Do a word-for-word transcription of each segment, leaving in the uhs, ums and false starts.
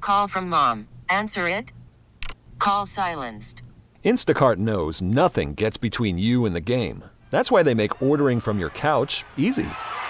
Call from mom. Answer it. Call silenced. Instacart knows nothing gets between you and the game. That's why they make ordering from your couch easy.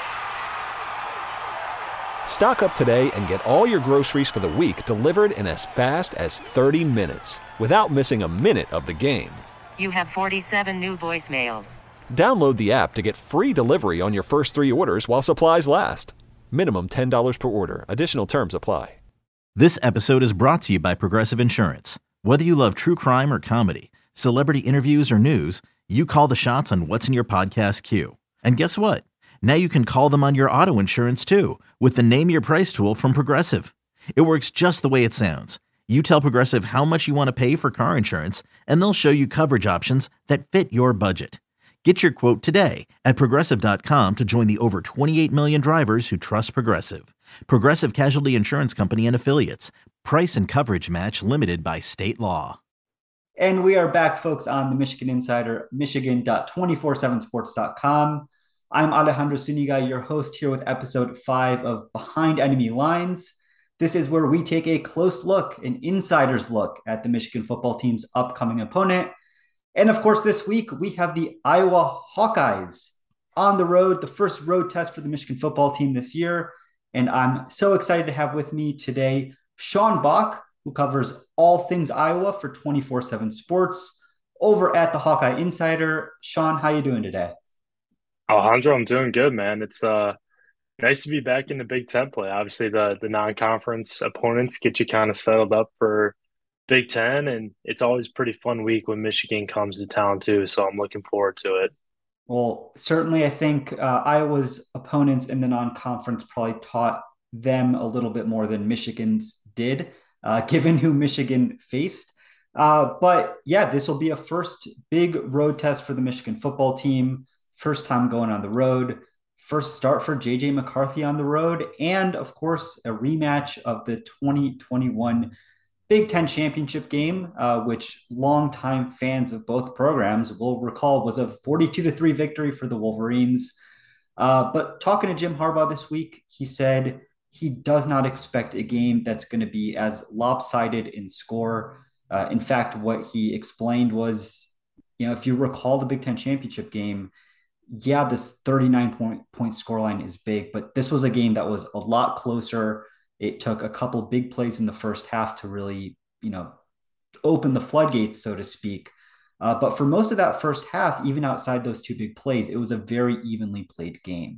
Stock up today and get all your groceries for the week delivered in as fast as thirty minutes without missing a minute of the game. You have forty-seven new voicemails. Download the app to get free delivery on your first three orders while supplies last. Minimum ten dollars per order. Additional terms apply. This episode is brought to you by Progressive Insurance. Whether you love true crime or comedy, celebrity interviews or news, you call the shots on what's in your podcast queue. And guess what? Now you can call them on your auto insurance too with the Name Your Price tool from Progressive. It works just the way it sounds. You tell Progressive how much you want to pay for car insurance, and they'll show you coverage options that fit your budget. Get your quote today at progressive dot com to join the over twenty-eight million drivers who trust Progressive. Progressive Casualty Insurance Company and Affiliates. Price and coverage match limited by state law. And we are back, folks, on the Michigan Insider, michigan dot two forty-seven sports dot com. I'm Alejandro Zuniga, your host, here with episode five of Behind Enemy Lines. This is where we take a close look, an insider's look at the Michigan football team's upcoming opponent. And of course, this week we have the Iowa Hawkeyes on the road, the first road test for the Michigan football team this year. And I'm so excited to have with me today Sean Bach, who covers all things Iowa for twenty-four seven Sports over at the Hawkeye Insider. Sean, how you doing today? Alejandro, I'm doing good, man. It's uh nice to be back in the Big Ten play. Obviously, the the non-conference opponents get you kind of settled up for Big Ten, and it's always a pretty fun week when Michigan comes to town too. So I'm looking forward to it. Well, certainly, I think uh, Iowa's opponents in the non-conference probably taught them a little bit more than Michigan's did, uh, given who Michigan faced. Uh, but yeah, this will be a first big road test for the Michigan football team. First time going on the road, first start for J J McCarthy on the road, and of course, a rematch of the twenty twenty-one Big Ten championship game, uh, which longtime fans of both programs will recall was a forty-two to three victory for the Wolverines. Uh, but talking to Jim Harbaugh this week, he said he does not expect a game that's going to be as lopsided in score. Uh, in fact, what he explained was, you know, if you recall the Big Ten championship game, yeah, this thirty-nine point, point scoreline is big, but this was a game that was a lot closer. It took a couple big plays in the first half to really, you know, open the floodgates, so to speak. Uh, but for most of that first half, even outside those two big plays, it was a very evenly played game.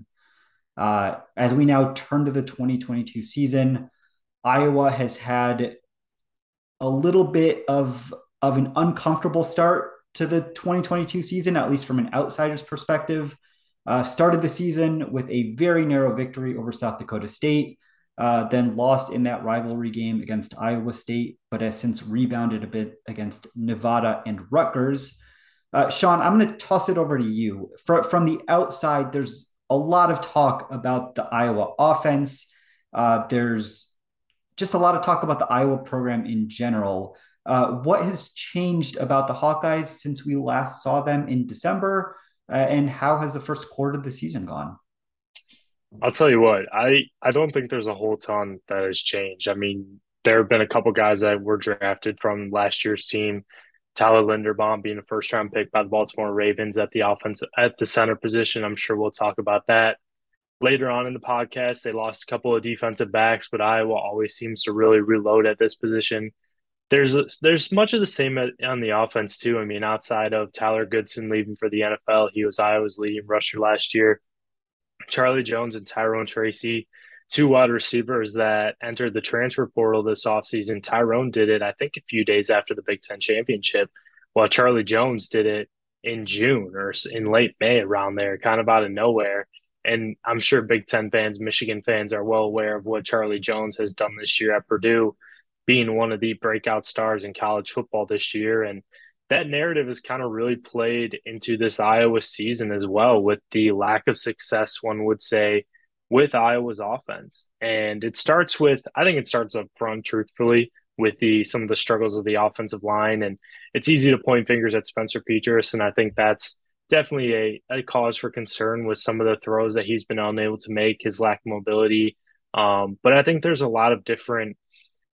Uh, as we now turn to the twenty twenty-two season, Iowa has had a little bit of, of an uncomfortable start to the twenty twenty-two season, at least from an outsider's perspective. Uh, started the season with a very narrow victory over South Dakota State, uh, then lost in that rivalry game against Iowa State, but has since rebounded a bit against Nevada and Rutgers. Uh, Sean, I'm going to toss it over to you. For, from the outside, there's a lot of talk about the Iowa offense. Uh, there's just a lot of talk about the Iowa program in general. Uh, what has changed about the Hawkeyes since we last saw them in December? Uh, and how has the first quarter of the season gone? I'll tell you what, I, I don't think there's a whole ton that has changed. I mean, there have been a couple guys that were drafted from last year's team. Tyler Linderbaum being a first-round pick by the Baltimore Ravens at the offense at the center position. I'm sure we'll talk about that later on in the podcast. They lost a couple of defensive backs, but Iowa always seems to really reload at this position. There's a, there's much of the same on the offense too. I mean, outside of Tyler Goodson leaving for the N F L, he was Iowa's leading rusher last year. Charlie Jones and Tyrone Tracy, two wide receivers that entered the transfer portal this offseason. Tyrone did it, I think, a few days after the Big Ten championship, while Charlie Jones did it in June or in late May, around there, kind of out of nowhere. And I'm sure Big Ten fans, Michigan fans are well aware of what Charlie Jones has done this year at Purdue, being one of the breakout stars in college football this year. And that narrative has kind of really played into this Iowa season as well, with the lack of success, one would say, with Iowa's offense. And it starts with, I think it starts up front, truthfully, with the some of the struggles of the offensive line. And it's easy to point fingers at Spencer Petras, and I think that's definitely a, a cause for concern with some of the throws that he's been unable to make, his lack of mobility. Um, but I think there's a lot of different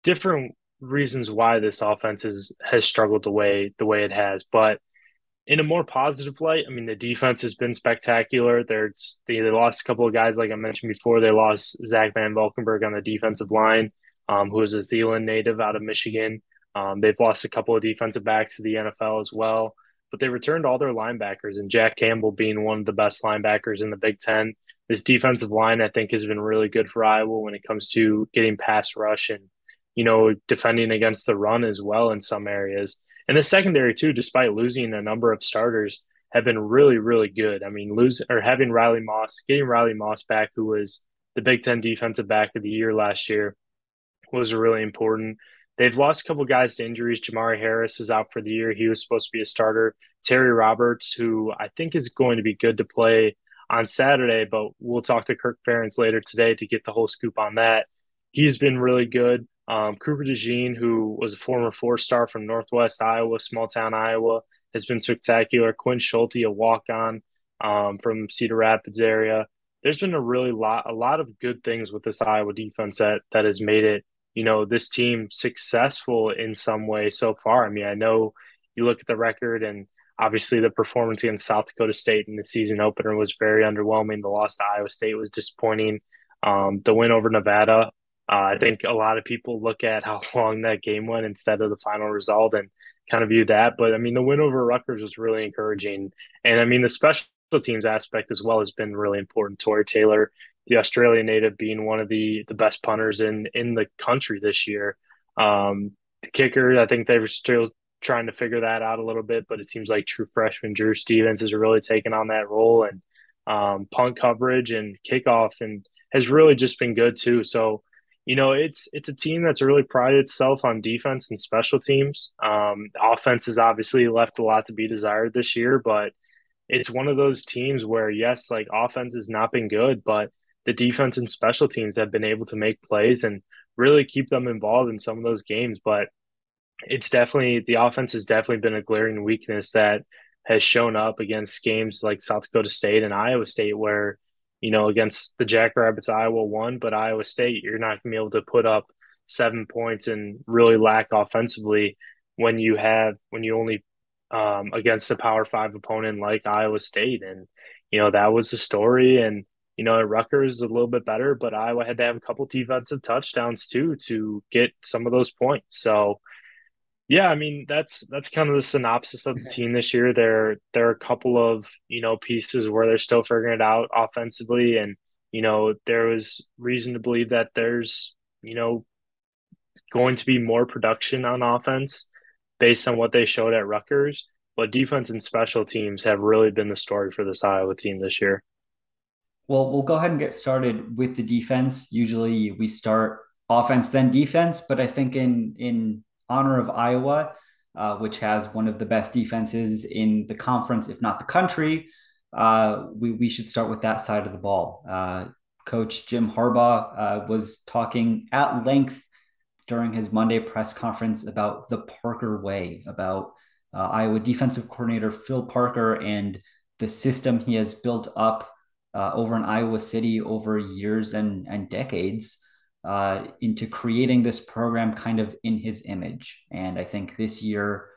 different reasons why this offense is, has struggled the way the way it has. But in a more positive light, I mean, the defense has been spectacular. There's they, they lost a couple of guys, like I mentioned before. They lost Zach Van Valkenburg on the defensive line, um, who is a Zeeland native out of Michigan. Um, they've lost a couple of defensive backs to the N F L as well, but they returned all their linebackers, and Jack Campbell being one of the best linebackers in the Big Ten. This defensive line, I think, has been really good for Iowa when it comes to getting pass rush and, you know, defending against the run as well in some areas. And the secondary too, despite losing a number of starters, have been really, really good. I mean, lose or having Riley Moss, getting Riley Moss back, who was the Big Ten Defensive Back of the Year last year, was really important. They've lost a couple guys to injuries. Jamari Harris is out for the year. He was supposed to be a starter. Terry Roberts, who I think is going to be good to play on Saturday, but we'll talk to Kirk Ferentz later today to get the whole scoop on that. He's been really good. Um, Cooper DeJean, who was a former four-star from Northwest Iowa, small-town Iowa, has been spectacular. Quinn Schulte, a walk-on um, from Cedar Rapids area. There's been a really lot, a lot of good things with this Iowa defense that that has made it, you know, this team successful in some way so far. I mean, I know you look at the record, and obviously the performance against South Dakota State in the season opener was very underwhelming. The loss to Iowa State was disappointing. Um, the win over Nevada, Uh, I think a lot of people look at how long that game went instead of the final result and kind of view that. But I mean, the win over Rutgers was really encouraging. And I mean, the special teams aspect as well has been really important. Tory Taylor, the Australian native, being one of the, the best punters in, in the country this year. Um, the kicker, I think they were still trying to figure that out a little bit, but it seems like true freshman Drew Stevens has really taken on that role, and um, punt coverage and kickoff and has really just been good too. So, you know, it's it's a team that's really prided itself on defense and special teams. Um, the offense has obviously left a lot to be desired this year, but it's one of those teams where, yes, like offense has not been good, but the defense and special teams have been able to make plays and really keep them involved in some of those games. But it's definitely, the offense has definitely been a glaring weakness that has shown up against games like South Dakota State and Iowa State, where, you know, against the Jackrabbits, Iowa won, but Iowa State, you're not going to be able to put up seven points and really lack offensively when you have, when you only um, against a Power Five opponent like Iowa State. And, you know, that was the story. And, you know, Rutgers is a little bit better, but Iowa had to have a couple defensive touchdowns too to get some of those points. So, yeah, I mean, that's that's kind of the synopsis of the team this year. There there are a couple of, you know, pieces where they're still figuring it out offensively, and, you know, there was reason to believe that there's, you know, going to be more production on offense based on what they showed at Rutgers. But defense and special teams have really been the story for this Iowa team this year. Well, we'll go ahead and get started with the defense. Usually we start offense, then defense, but I think in in honor of Iowa, uh, which has one of the best defenses in the conference, if not the country, uh, we, we should start with that side of the ball. Uh, Coach Jim Harbaugh uh, was talking at length during his Monday press conference about the Parker way, about uh, Iowa defensive coordinator Phil Parker and the system he has built up uh, over in Iowa City over years and, and decades. Uh, into creating this program kind of in his image. And I think this year,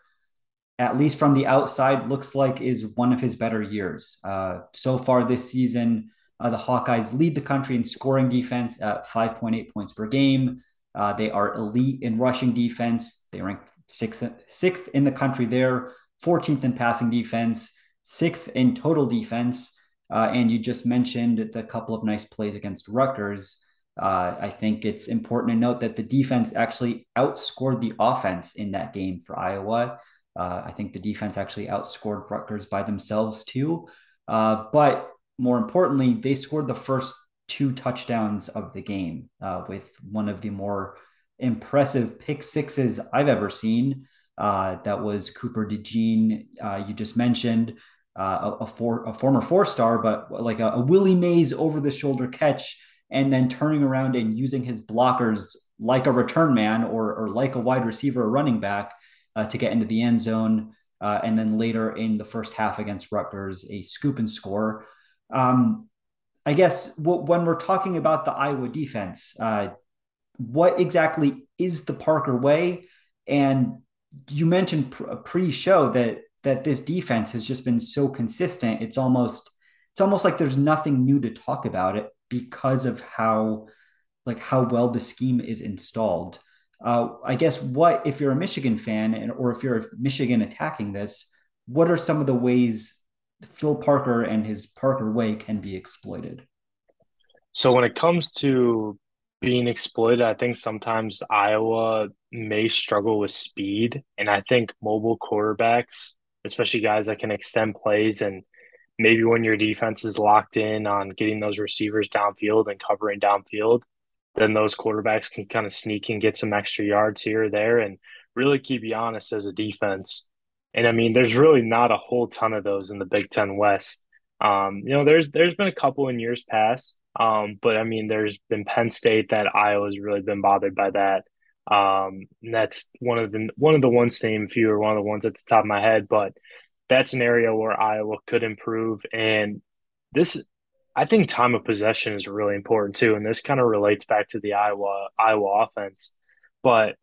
at least from the outside, looks like is one of his better years. Uh, so far this season, uh, the Hawkeyes lead the country in scoring defense at five point eight points per game. Uh, they are elite in rushing defense. They rank sixth, sixth in the country there, fourteenth in passing defense, sixth in total defense. Uh, and you just mentioned the couple of nice plays against Rutgers. Uh, I think it's important to note that the defense actually outscored the offense in that game for Iowa. Uh, I think the defense actually outscored Rutgers by themselves too. Uh, but more importantly, they scored the first two touchdowns of the game uh, with one of the more impressive pick sixes I've ever seen. Uh, that was Cooper DeJean, uh, you just mentioned, uh, a, a, four, a former four-star, but like a, a Willie Mays over-the-shoulder catch, and then turning around and using his blockers like a return man or, or like a wide receiver or running back uh, to get into the end zone. Uh, and then later in the first half against Rutgers, a scoop and score. Um, I guess w- when we're talking about the Iowa defense, uh, what exactly is the Parker way. And you mentioned pre-show that that this defense has just been so consistent. It's almost it's almost like there's nothing new to talk about it because of how like how well the scheme is installed. Uh, I guess what if you're a Michigan fan and or if you're Michigan attacking this, what are some of the ways Phil Parker and his Parker way can be exploited? So when it comes to being exploited, I think sometimes Iowa may struggle with speed. And I think mobile quarterbacks, especially guys that can extend plays, and maybe when your defense is locked in on getting those receivers downfield and covering downfield, then those quarterbacks can kind of sneak and get some extra yards here or there and really keep you honest as a defense. And I mean, there's really not a whole ton of those in the Big Ten West. Um, you know, there's there's been a couple in years past, um, but I mean, there's been Penn State that Iowa's really been bothered by that. Um, and that's one of the one of the ones to name a few, or one of the ones at the top of my head. But that's an area where Iowa could improve. And this, I think, time of possession is really important too. And this kind of relates back to the Iowa Iowa offense. But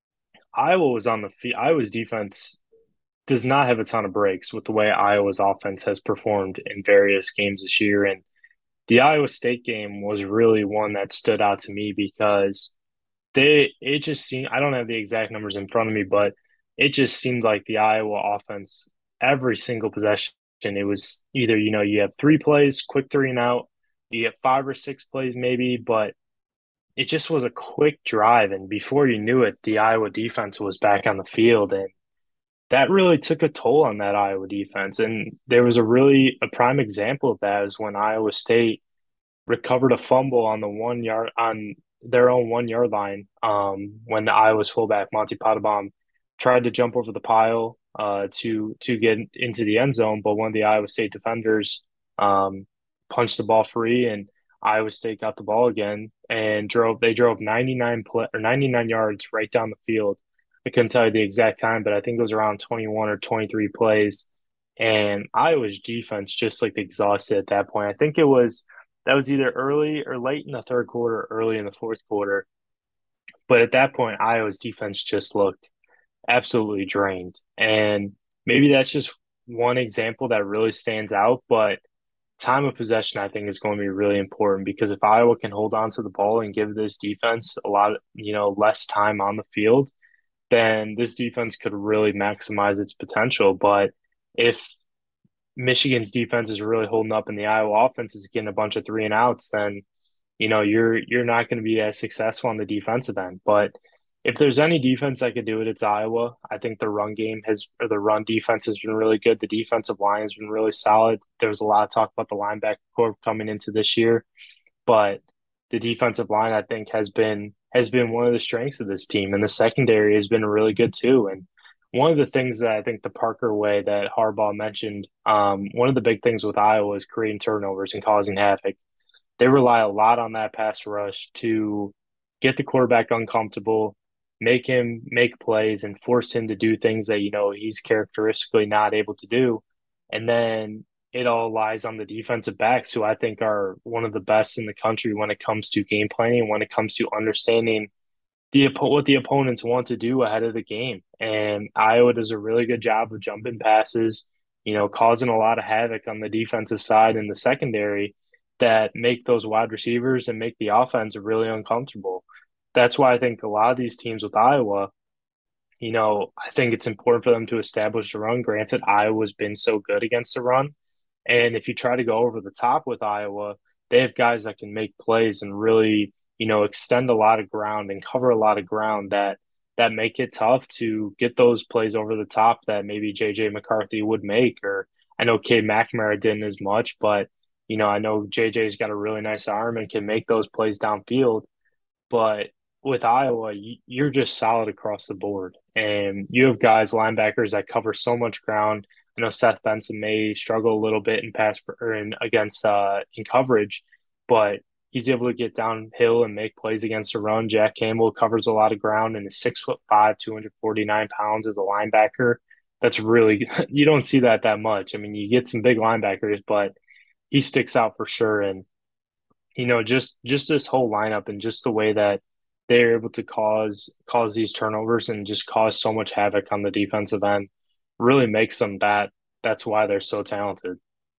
Iowa was on the field. Iowa's defense does not have a ton of breaks with the way Iowa's offense has performed in various games this year. And the Iowa State game was really one that stood out to me because they it just seemed, I don't have the exact numbers in front of me, but it just seemed like the Iowa offense, every single possession, it was either, you know, you have three plays, quick three and out, you get five or six plays maybe, but it just was a quick drive. And before you knew it, the Iowa defense was back on the field. And that really took a toll on that Iowa defense. And there was a really a prime example of that is when Iowa State recovered a fumble on the one yard on their own one yard line, um, when the Iowa's fullback Monty Pottebaum tried to jump over the pile uh, to to get into the end zone, but one of the Iowa State defenders um, punched the ball free, and Iowa State got the ball again and drove. They drove ninety-nine play, or ninety-nine yards right down the field. I couldn't tell you the exact time, but I think it was around twenty-one or twenty-three plays. And Iowa's defense just looked exhausted at that point. I think it was that was either early or late in the third quarter, early in the fourth quarter. But at that point, Iowa's defense just looked absolutely drained. And maybe that's just one example that really stands out. But time of possession, I think, is going to be really important because if Iowa can hold on to the ball and give this defense a lot, of, you know, less time on the field, then this defense could really maximize its potential. But if Michigan's defense is really holding up and the Iowa offense is getting a bunch of three and outs, then you know you're you're not going to be as successful on the defensive end. But if there's any defense that could do it, it's Iowa. I think the run game has or the run defense has been really good. The defensive line has been really solid. There was a lot of talk about the linebacker corps coming into this year, but the defensive line I think has been has been one of the strengths of this team, and the secondary has been really good too. And one of the things that I think the Parker way that Harbaugh mentioned, um, one of the big things with Iowa is creating turnovers and causing havoc. They rely a lot on that pass rush to get the quarterback uncomfortable, make him make plays, and force him to do things that, you know, he's characteristically not able to do. And then it all lies on the defensive backs, who I think are one of the best in the country when it comes to game planning, when it comes to understanding the what the opponents want to do ahead of the game. And Iowa does a really good job of jumping passes, you know, causing a lot of havoc on the defensive side and the secondary that make those wide receivers and make the offense really uncomfortable. That's why I think a lot of these teams with Iowa, you know, I think it's important for them to establish the run. Granted, Iowa's been so good against the run. And if you try to go over the top with Iowa, they have guys that can make plays and really, you know, extend a lot of ground and cover a lot of ground that that make it tough to get those plays over the top that maybe J J McCarthy would make. Or I know Cade McNamara didn't as much, but, you know, I know J J's got a really nice arm and can make those plays downfield. But with Iowa, you're just solid across the board. And you have guys, linebackers, that cover so much ground. I know Seth Benson may struggle a little bit in pass or in against uh, in coverage, but he's able to get downhill and make plays against the run. Jack Campbell covers a lot of ground and is six foot five, two hundred forty-nine pounds as a linebacker. That's really you don't see that that much. I mean, you get some big linebackers, but he sticks out for sure. And you know, just just this whole lineup and just the way that they're able to cause cause these turnovers and just cause so much havoc on the defensive end. Really makes them that. That's why they're so talented.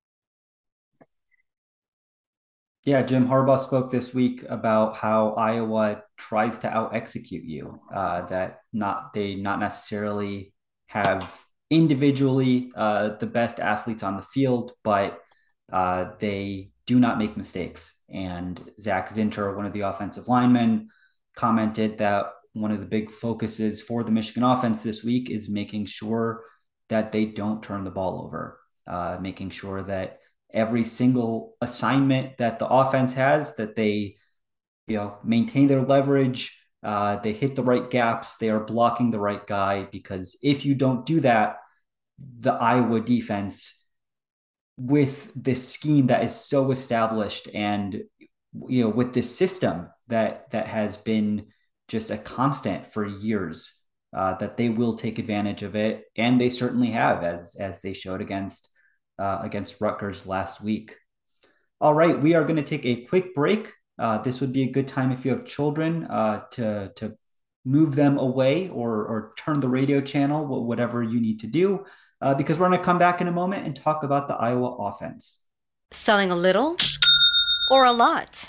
Yeah, Jim Harbaugh spoke this week about how Iowa tries to out execute you. Uh, that not they not necessarily have individually uh, the best athletes on the field, but uh, they do not make mistakes. And Zach Zinter, one of the offensive linemen, commented that one of the big focuses for the Michigan offense this week is making sure that they don't turn the ball over, uh, making sure that every single assignment that the offense has, that they, you know, maintain their leverage, uh, they hit the right gaps, they are blocking the right guy. Because if you don't do that, the Iowa defense, with this scheme that is so established, and you know, with this system that that has been just a constant for years, uh, that they will take advantage of it, and they certainly have, as as they showed against. Uh, against Rutgers last week. All right, we are going to take a quick break. Uh, this would be a good time if you have children uh, to, to move them away, or, or turn the radio channel, whatever you need to do, uh, because we're going to come back in a moment and talk about the Iowa offense. Selling a little or a lot?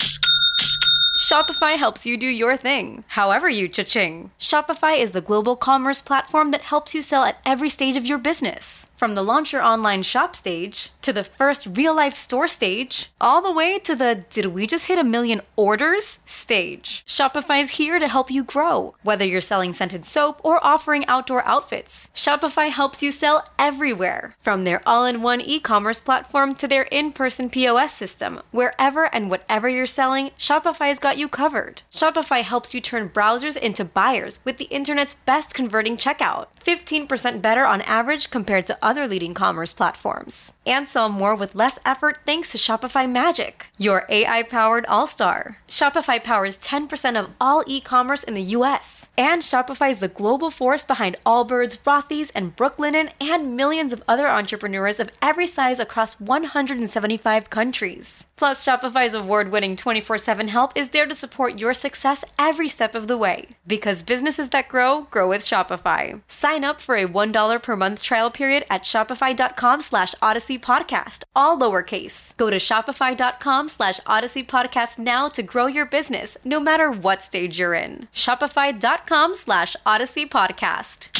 Shopify helps you do your thing, however you cha-ching. Shopify is the global commerce platform that helps you sell at every stage of your business. From the launch your online shop stage, to the first real-life store stage, all the way to the did we just hit a million orders stage. Shopify's here to help you grow. Whether you're selling scented soap or offering outdoor outfits, Shopify helps you sell everywhere. From their all-in-one e-commerce platform to their in-person P O S system, wherever and whatever you're selling, Shopify's got you covered. Shopify helps you turn browsers into buyers with the internet's best converting checkout, fifteen percent better on average compared to other leading commerce platforms. And sell more with less effort thanks to Shopify Magic, your A I-powered all-star. Shopify powers ten percent of all e-commerce in the U S. And Shopify is the global force behind Allbirds, Rothy's, and Brooklinen, and millions of other entrepreneurs of every size across one hundred seventy-five countries. Plus, Shopify's award-winning twenty-four seven help is there to support your success every step of the way. Because businesses that grow, grow with Shopify. Sign up for a one dollar per month trial period at shopify.com slash Odyssey Podcast, all lowercase. Go to shopify.com slash Odyssey Podcast now to grow your business, no matter what stage you're in. Shopify.com slash Odyssey Podcast.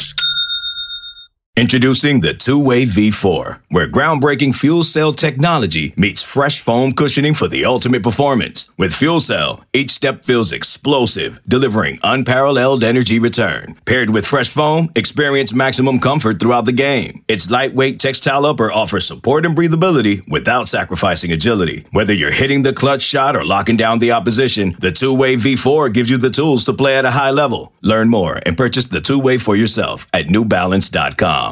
Introducing the two-way V four, where groundbreaking fuel cell technology meets fresh foam cushioning for the ultimate performance. With Fuel Cell, each step feels explosive, delivering unparalleled energy return. Paired with fresh foam, experience maximum comfort throughout the game. Its lightweight textile upper offers support and breathability without sacrificing agility. Whether you're hitting the clutch shot or locking down the opposition, the two-way V four gives you the tools to play at a high level. Learn more and purchase the two-way for yourself at new balance dot com.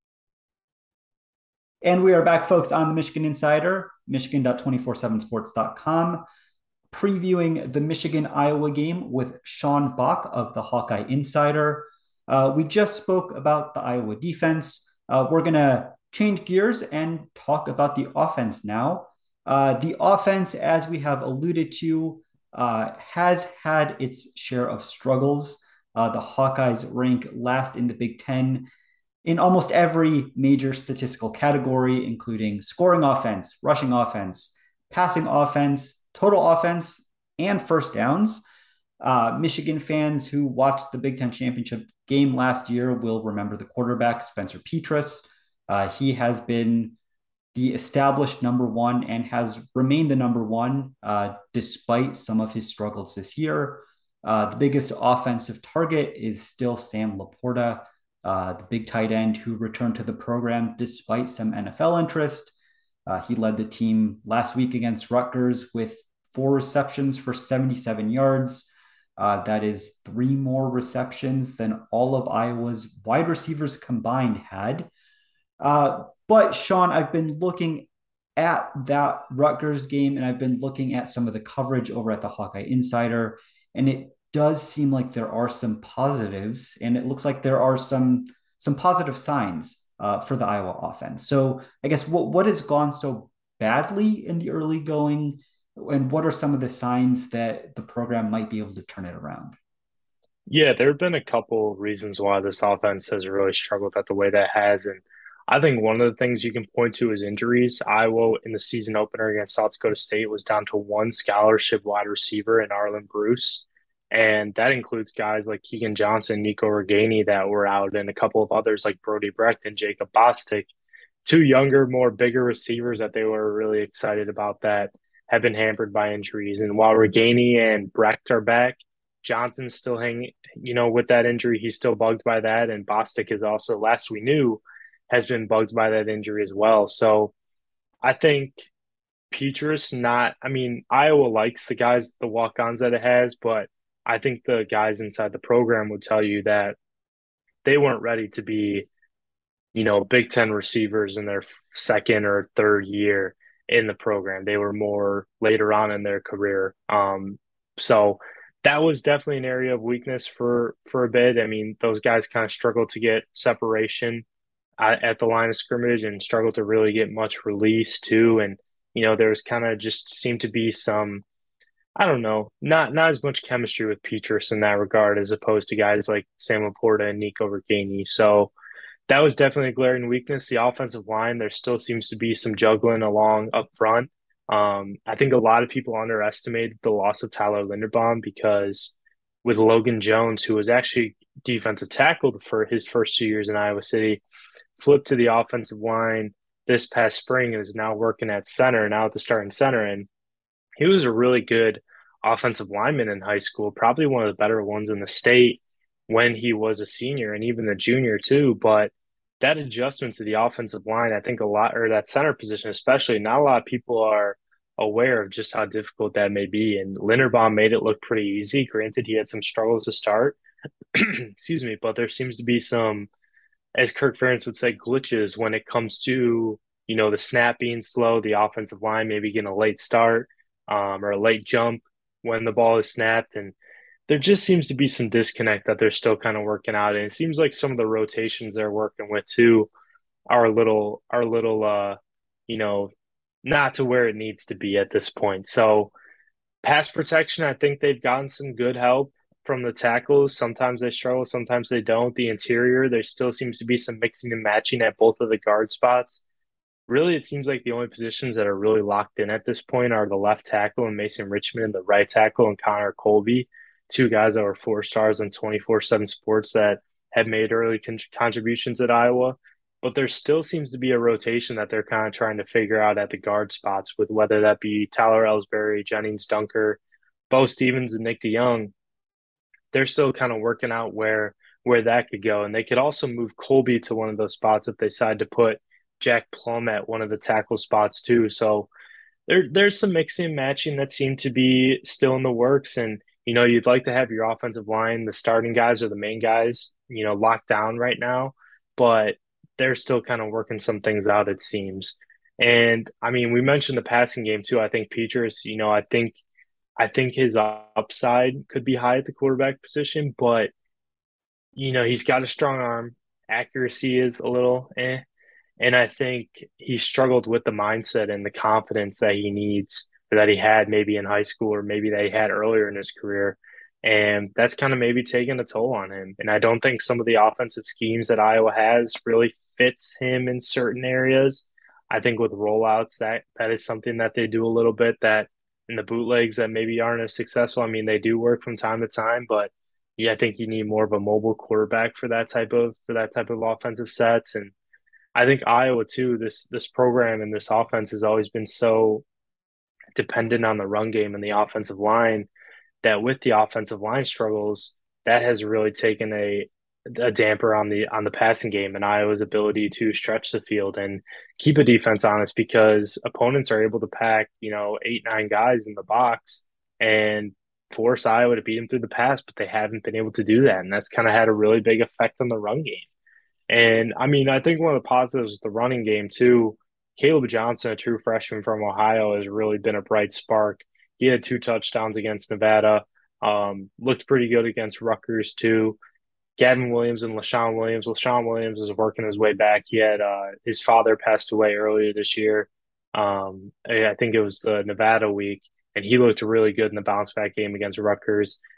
And we are back, folks, on the Michigan Insider, michigan dot two forty-seven sports dot com, previewing the Michigan-Iowa game with Sean Bach of the Hawkeye Insider. Uh, we just spoke about the Iowa defense. Uh, we're going to change gears and talk about the offense now. Uh, the offense, as we have alluded to, uh, has had its share of struggles. Uh, the Hawkeyes rank last in the Big Ten in almost every major statistical category, including scoring offense, rushing offense, passing offense, total offense, and first downs. Uh, Michigan fans who watched the Big Ten championship game last year will remember the quarterback, Spencer Petras. Uh, he has been the established number one and has remained the number one uh, despite some of his struggles this year. Uh, the biggest offensive target is still Sam Laporta, Uh, the big tight end who returned to the program despite some N F L interest. Uh, he led the team last week against Rutgers with four receptions for seventy-seven yards. Uh, that is three more receptions than all of Iowa's wide receivers combined had. Uh, but Sean, I've been looking at that Rutgers game, and I've been looking at some of the coverage over at the Hawkeye Insider, and it does seem like there are some positives, and it looks like there are some some positive signs uh, for the Iowa offense. So I guess what what has gone so badly in the early going, and what are some of the signs that the program might be able to turn it around? Yeah, there have been a couple reasons why this offense has really struggled at the way that it has. And I think one of the things you can point to is injuries. Iowa in the season opener against South Dakota State was down to one scholarship wide receiver in Arlen Bruce. And that includes guys like Keegan Johnson, Nico Reganey that were out, and a couple of others like Brody Brecht and Jacob Bostic, two younger, more bigger receivers that they were really excited about that have been hampered by injuries. And while Reganey and Brecht are back, Johnson's still hanging, you know, with that injury. He's still bugged by that. And Bostic is also, last we knew, has been bugged by that injury as well. So I think Petrus not, I mean, Iowa likes the guys, the walk ons that it has, but I think the guys inside the program would tell you that they weren't ready to be, you know, Big Ten receivers in their second or third year in the program. They were more later on in their career. Um, so that was definitely an area of weakness for for a bit. I mean, those guys kind of struggled to get separation at, at the line of scrimmage and struggled to really get much release too. And you know, there was kind of just seemed to be some, I don't know, not not as much chemistry with Petrus in that regard as opposed to guys like Sam Laporta and Nico Reganey. So that was definitely a glaring weakness. The offensive line, there still seems to be some juggling along up front. Um, I think a lot of people underestimated the loss of Tyler Linderbaum because with Logan Jones, who was actually defensive tackle for his first two years in Iowa City, flipped to the offensive line this past spring and is now working at center, now at the starting center. And he was a really good offensive lineman in high school, probably one of the better ones in the state when he was a senior and even the junior too. But that adjustment to the offensive line, I think a lot, or that center position especially, not a lot of people are aware of just how difficult that may be. And Linderbaum made it look pretty easy. Granted, he had some struggles to start, excuse me, but there seems to be some, as Kirk Ferentz would say, glitches when it comes to, you know, the snap being slow, the offensive line maybe getting a late start um, or a late jump when the ball is snapped. And there just seems to be some disconnect that they're still kind of working out. And it seems like some of the rotations they're working with too are a little, are a little, uh, you know, not to where it needs to be at this point. So pass protection, I think they've gotten some good help from the tackles. Sometimes they struggle, sometimes they don't. The interior, there still seems to be some mixing and matching at both of the guard spots. Really, it seems like the only positions that are really locked in at this point are the left tackle and Mason Richmond, and the right tackle and Connor Colby, two guys that were four stars on twenty-four seven Sports that have made early con- contributions at Iowa. But there still seems to be a rotation that they're kind of trying to figure out at the guard spots, with whether that be Tyler Ellsbury, Jennings Dunker, Bo Stevens, and Nick DeYoung. They're still kind of working out where where that could go. And they could also move Colby to one of those spots if they decide to put Jack Plum at one of the tackle spots too. So there there's some mixing and matching that seem to be still in the works. And, you know, you'd like to have your offensive line, the starting guys or the main guys, you know, locked down right now, but they're still kind of working some things out, it seems. And I mean, we mentioned the passing game too. I think Peters, you know, I think I think his upside could be high at the quarterback position, but you know, he's got a strong arm. Accuracy is a little eh. And I think he struggled with the mindset and the confidence that he needs, or that he had maybe in high school, or maybe that he had earlier in his career. And that's kind of maybe taking a toll on him. And I don't think some of the offensive schemes that Iowa has really fits him in certain areas. I think with rollouts, that that is something that they do a little bit, that in the bootlegs that maybe aren't as successful. I mean, they do work from time to time, but yeah, I think you need more of a mobile quarterback for that type of for that type of offensive sets. And I think Iowa too, this this program and this offense has always been so dependent on the run game and the offensive line, that with the offensive line struggles, that has really taken a a damper on the on the passing game and Iowa's ability to stretch the field and keep a defense honest, because opponents are able to pack, you know, eight, nine guys in the box and force Iowa to beat them through the pass, but they haven't been able to do that. And that's kind of had a really big effect on the run game. And I mean, I think one of the positives of the running game too, Caleb Johnson, a true freshman from Ohio, has really been a bright spark. He had two touchdowns against Nevada, um, looked pretty good against Rutgers too. Gavin Williams and LaShawn Williams. LaShawn Williams is working his way back. He had uh, his father passed away earlier this year. Um, I think it was the Nevada week, and he looked really good in the bounce back game against Rutgers.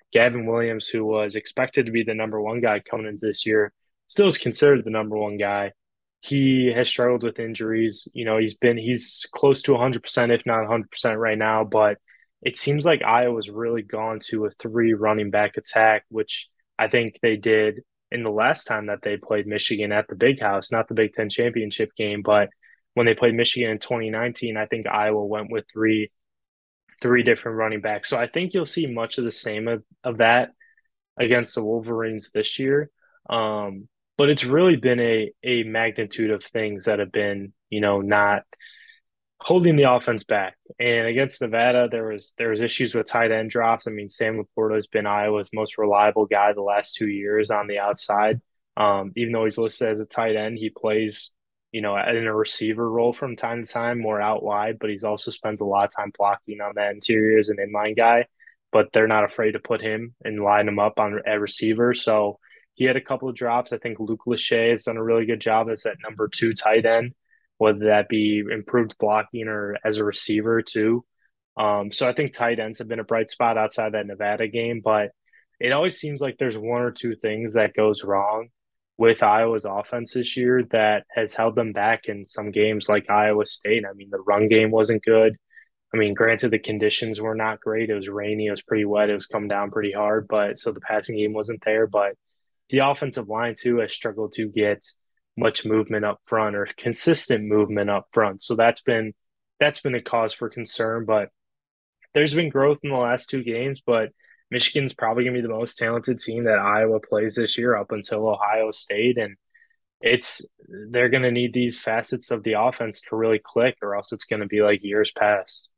Gavin Williams, who was expected to be the number one guy coming into this year, still is considered the number one guy. He has struggled with injuries. You know, he's been he's close to one hundred percent, if not one hundred percent right now, but it seems like Iowa's really gone to a three running back attack, which I think they did in the last time that they played Michigan at the Big House, not the Big Ten championship game, but when they played Michigan in twenty nineteen, I think Iowa went with three three different running backs. So I think you'll see much of the same of, of that against the Wolverines this year. Um, but it's really been a a magnitude of things that have been, you know, not holding the offense back. And against Nevada, there was there was issues with tight end drops. I mean, Sam Laporta has been Iowa's most reliable guy the last two years on the outside. Um, even though he's listed as a tight end, he plays, you know, in a receiver role from time to time, more out wide, but he's also spends a lot of time blocking on that interior as an inline guy. But they're not afraid to put him and line him up on a receiver. So he had a couple of drops. I think Luke Lachey has done a really good job as that number two tight end, whether that be improved blocking or as a receiver too. Um, so I think tight ends have been a bright spot outside that Nevada game, but it always seems like there's one or two things that goes wrong with Iowa's offense this year that has held them back in some games like Iowa State. I mean, the run game wasn't good. I mean, granted, the conditions were not great. It was rainy. It was pretty wet. It was coming down pretty hard, but so the passing game wasn't there. But the offensive line, too, has struggled to get much movement up front or consistent movement up front. So that's been that's been a cause for concern. But there's been growth in the last two games, but Michigan's probably going to be the most talented team that Iowa plays this year up until Ohio State. And it's they're going to need these facets of the offense to really click, or else it's going to be like years past.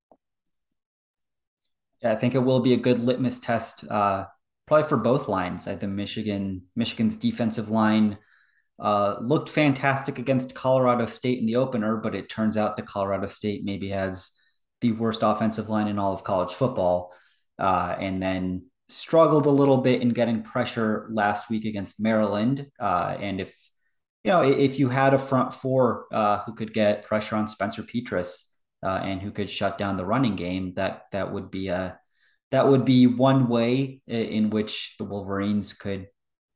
Yeah, I think it will be a good litmus test, uh, probably for both lines. I think Michigan, Michigan's defensive line uh, looked fantastic against Colorado State in the opener, but it turns out that Colorado State maybe has the worst offensive line in all of college football, uh, and then struggled a little bit in getting pressure last week against Maryland. Uh, and if you know, if you had a front four uh, who could get pressure on Spencer Petras, Uh, and who could shut down the running game, that that would be a that would be one way in which the Wolverines could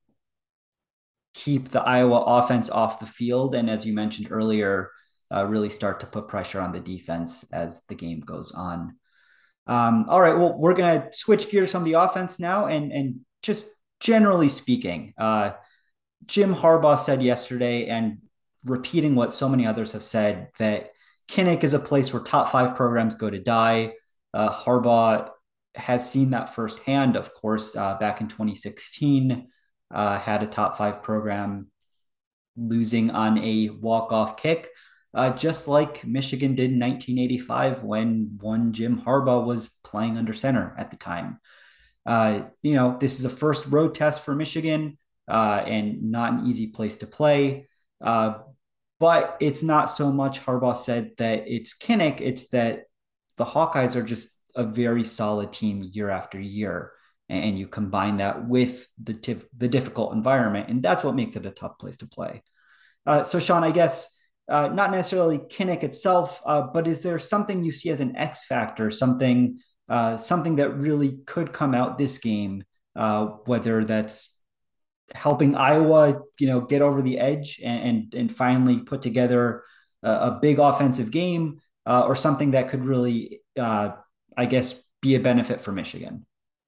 keep the Iowa offense off the field, and as you mentioned earlier, uh, really start to put pressure on the defense as the game goes on. Um, all right, well, we're gonna switch gears from the offense now, and and just generally speaking, uh, Jim Harbaugh said yesterday, and repeating what so many others have said, that Kinnick is a place where top five programs go to die. Uh, Harbaugh has seen that firsthand, of course, uh, back in twenty sixteen, uh, had a top five program losing on a walk-off kick, uh, just like Michigan did in nineteen eighty-five when one Jim Harbaugh was playing under center at the time. Uh, you know, this is a first road test for Michigan, uh, and not an easy place to play. Uh, But it's not so much, Harbaugh said, that it's Kinnick, it's that the Hawkeyes are just a very solid team year after year. And you combine that with the tif- the difficult environment, and that's what makes it a tough place to play. Uh, so, Sean, I guess uh, not necessarily Kinnick itself, uh, but is there something you see as an X factor, something uh, something that really could come out this game, uh, whether that's helping Iowa, you know, get over the edge and and, and finally put together a, a big offensive game, uh, or something that could really, uh, I guess, be a benefit for Michigan?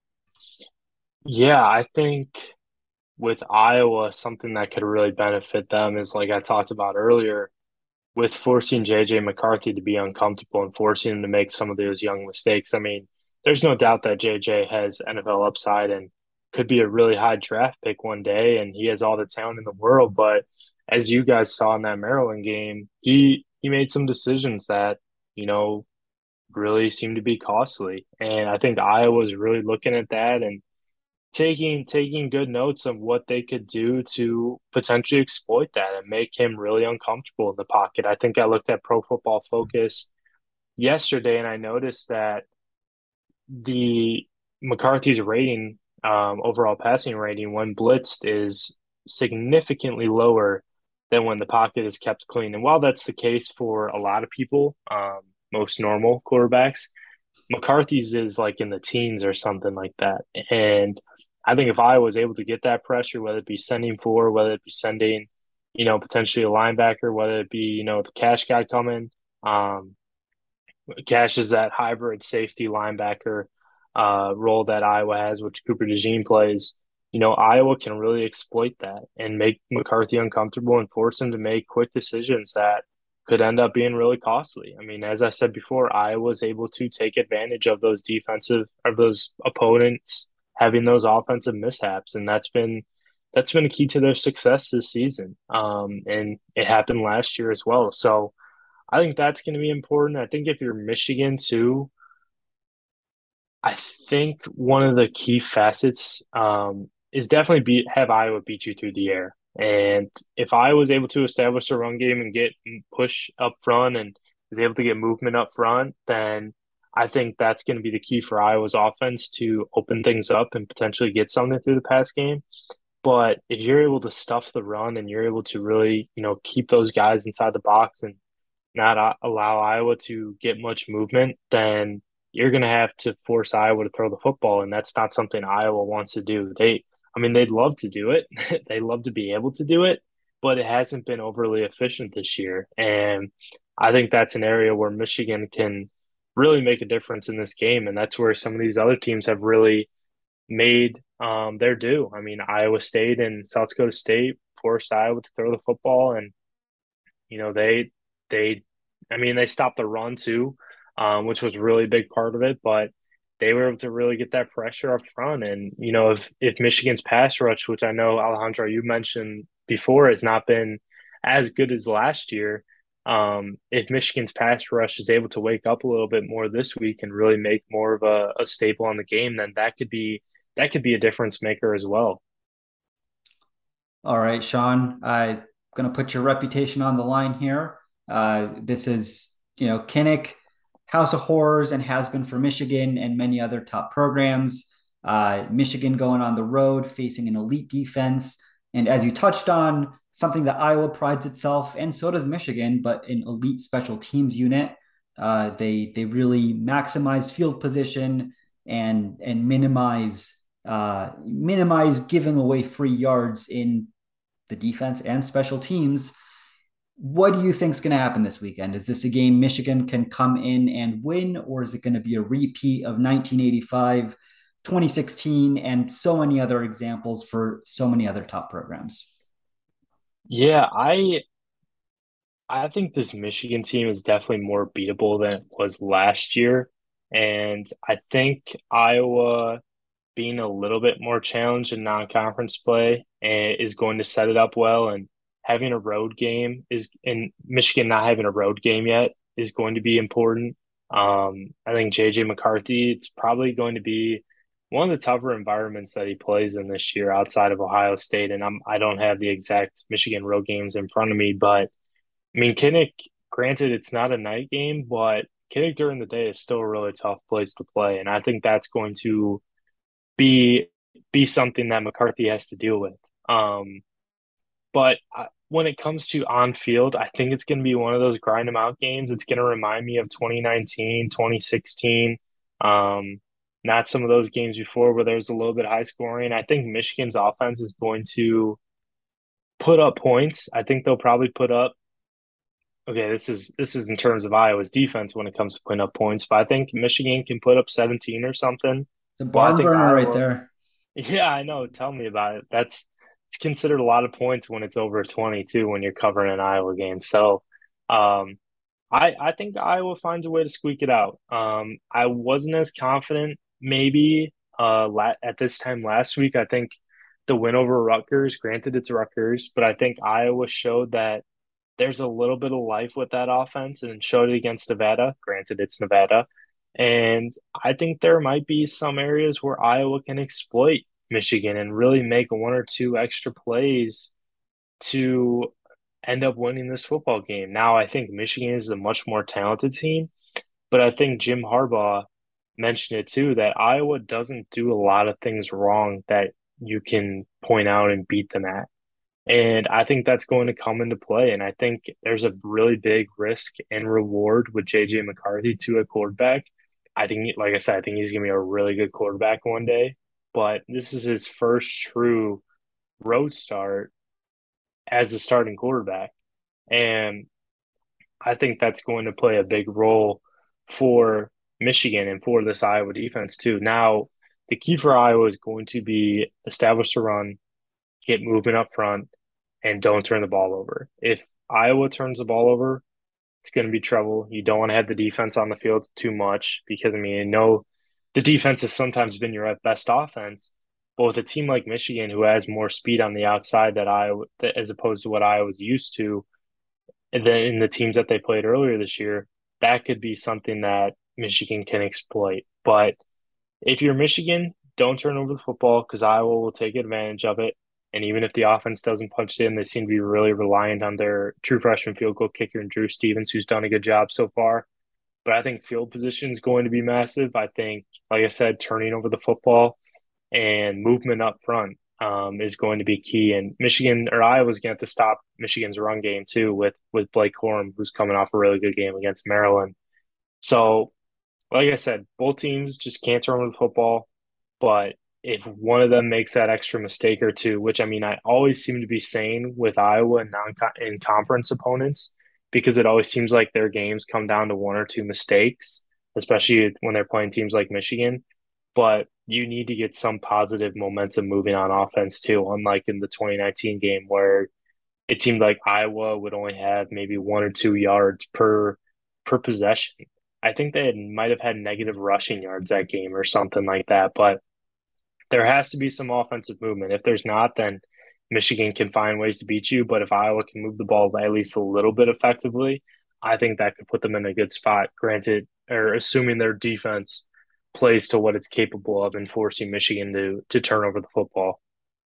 Yeah, I think with Iowa, something that could really benefit them is, like I talked about earlier, with forcing J J McCarthy to be uncomfortable and forcing him to make some of those young mistakes. I mean, there's no doubt that J J has N F L upside and could be a really high draft pick one day, and he has all the talent in the world. But as you guys saw in that Maryland game, he he made some decisions that, you know, really seemed to be costly. And I think Iowa's really looking at that and taking taking good notes of what they could do to potentially exploit that and make him really uncomfortable in the pocket. I think I looked at Pro Football Focus yesterday and I noticed that the McCarthy's rating, um, overall passing rating when blitzed, is significantly lower than when the pocket is kept clean. And while that's the case for a lot of people, um, most normal quarterbacks, McCarthy's is like in the teens or something like that. And I think if I was able to get that pressure, whether it be sending four, whether it be sending, you know, potentially a linebacker, whether it be, you know, the cash guy coming, um, Cash is that hybrid safety linebacker uh, role that Iowa has, which Cooper DeJean plays. You know, Iowa can really exploit that and make McCarthy uncomfortable and force him to make quick decisions that could end up being really costly. I mean, as I said before, Iowa was able to take advantage of those defensive of those opponents having those offensive mishaps, and that's been that's been a key to their success this season. Um, and it happened last year as well. So I think that's going to be important. I think if you're Michigan too, I think one of the key facets um, is definitely beat have Iowa beat you through the air. And if I was able to establish a run game and get push up front and is able to get movement up front, then I think that's going to be the key for Iowa's offense to open things up and potentially get something through the pass game. But if you're able to stuff the run and you're able to really, you know, keep those guys inside the box and not allow Iowa to get much movement, then you're going to have to force Iowa to throw the football, and that's not something Iowa wants to do. They, I mean, they'd love to do it. They love to be able to do it, but it hasn't been overly efficient this year. And I think that's an area where Michigan can really make a difference in this game, and that's where some of these other teams have really made um, their due. I mean, Iowa State and South Dakota State forced Iowa to throw the football, and you know they they, I mean, they stopped the run too, um, which was really a big part of it, but they were able to really get that pressure up front. And, you know, if, if Michigan's pass rush, which I know, Alejandro, you mentioned before, has not been as good as last year, um, if Michigan's pass rush is able to wake up a little bit more this week and really make more of a, a staple on the game, then that could be that could be a difference maker as well. All right, Sean, I'm going to put your reputation on the line here. Uh, this is, you know, Kinnick, House of Horrors, and has been for Michigan and many other top programs. Uh, Michigan going on the road, facing an elite defense. And as you touched on, something that Iowa prides itself, and so does Michigan, but an elite special teams unit. Uh, they they really maximize field position and and minimize uh, minimize giving away free yards in the defense and special teams. What do you think is going to happen this weekend? Is this a game Michigan can come in and win, or is it going to be a repeat of nineteen eighty-five, twenty sixteen, and so many other examples for so many other top programs? Yeah, I I think this Michigan team is definitely more beatable than it was last year. And I think Iowa being a little bit more challenged in non-conference play eh, is going to set it up well. And having a road game is in Michigan not having a road game yet is going to be important. Um, I think J J McCarthy, it's probably going to be one of the tougher environments that he plays in this year outside of Ohio State. And I'm I don't have the exact Michigan road games in front of me, but I mean Kinnick, granted it's not a night game, but Kinnick during the day is still a really tough place to play. And I think that's going to be be something that McCarthy has to deal with. Um, but I, when it comes to on field, I think it's going to be one of those grind them out games. It's going to remind me of twenty nineteen, twenty sixteen, um, not some of those games before where there's a little bit high scoring. I think Michigan's offense is going to put up points. I think they'll probably put up. Okay, this is this is in terms of Iowa's defense when it comes to putting up points, but I think Michigan can put up seventeen or something. It's a But I barn think burner right Iowa, there. yeah, I know. Tell me about it. That's it's considered a lot of points when it's over twenty-two when you're covering an Iowa game. So, um, I I think Iowa finds a way to squeak it out. Um, I wasn't as confident maybe uh la at this time last week. I think the win over Rutgers, granted it's Rutgers, but I think Iowa showed that there's a little bit of life with that offense and showed it against Nevada. Granted, it's Nevada. And I think there might be some areas where Iowa can exploit Michigan and really make one or two extra plays to end up winning this football game. Now, I think Michigan is a much more talented team, but I think Jim Harbaugh mentioned it too, that Iowa doesn't do a lot of things wrong that you can point out and beat them at. And I think that's going to come into play. And I think there's a really big risk and reward with J J McCarthy to a quarterback I think, like I said, I think he's going to be a really good quarterback one day. But this is his first true road start as a starting quarterback. And I think that's going to play a big role for Michigan and for this Iowa defense, too. Now, the key for Iowa is going to be establish the run, get movement up front, and don't turn the ball over. If Iowa turns the ball over, it's going to be trouble. You don't want to have the defense on the field too much because, I mean, I know the defense has sometimes been your best offense, but with a team like Michigan who has more speed on the outside that Iowa, as opposed to what Iowa's used to, and then in the teams that they played earlier this year, that could be something that Michigan can exploit. But if you're Michigan, don't turn over the football because Iowa will take advantage of it. And even if the offense doesn't punch it in, they seem to be really reliant on their true freshman field goal kicker, Drew Stevens, who's done a good job so far. But I think field position is going to be massive. I think, like I said, turning over the football and movement up front um, is going to be key. And Michigan or Iowa's going to have to stop Michigan's run game too with with Blake Corum, who's coming off a really good game against Maryland. So, like I said, both teams just can't turn over the football. But if one of them makes that extra mistake or two, which I mean, I always seem to be saying with Iowa and non in conference opponents, because it always seems like their games come down to one or two mistakes, especially when they're playing teams like Michigan. But you need to get some positive momentum moving on offense too, unlike in the twenty nineteen game where it seemed like Iowa would only have maybe one or two yards per per possession. I think they had, might have had negative rushing yards that game or something like that, but there has to be some offensive movement. If there's not, then Michigan can find ways to beat you. But if Iowa can move the ball at least a little bit effectively, I think that could put them in a good spot. Granted, or assuming their defense plays to what it's capable of and forcing Michigan to to turn over the football.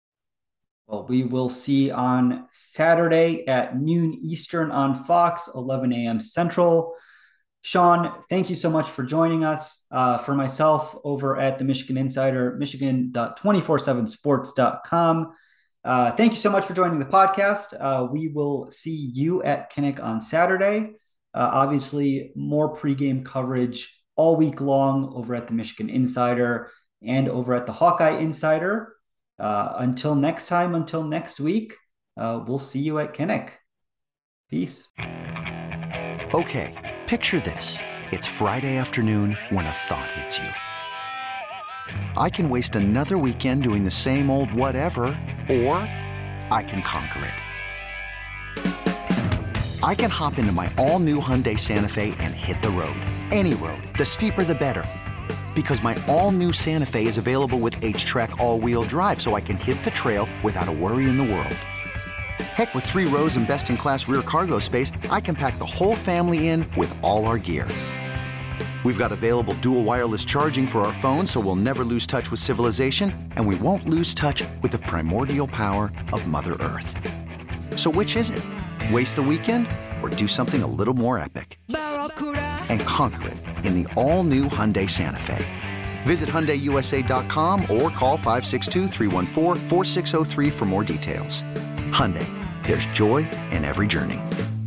Well, we will see on Saturday at noon Eastern on Fox, eleven a.m. Central. Sean, thank you so much for joining us. Uh, for myself over at the Michigan Insider, michigan dot two four seven sports dot com. Uh, thank you so much for joining the podcast. Uh, we will see you at Kinnick on Saturday. Uh, obviously, more pregame coverage all week long over at the Michigan Insider and over at the Hawkeye Insider. Uh, until next time, until next week, uh, we'll see you at Kinnick. Peace. Okay. Picture this. It's Friday afternoon when a thought hits you. I can waste another weekend doing the same old whatever, or I can conquer it. I can hop into my all-new Hyundai Santa Fe and hit the road. Any road. The steeper, the better. Because my all-new Santa Fe is available with H-Track all-wheel drive, so I can hit the trail without a worry in the world. Heck, with three rows and best-in-class rear cargo space, I can pack the whole family in with all our gear. We've got available dual wireless charging for our phones, so we'll never lose touch with civilization, and we won't lose touch with the primordial power of Mother Earth. So which is it? Waste the weekend or do something a little more epic? And conquer it in the all-new Hyundai Santa Fe. Visit Hyundai U S A dot com or call five six two, three one four, four six zero three for more details. Hyundai. There's joy in every journey.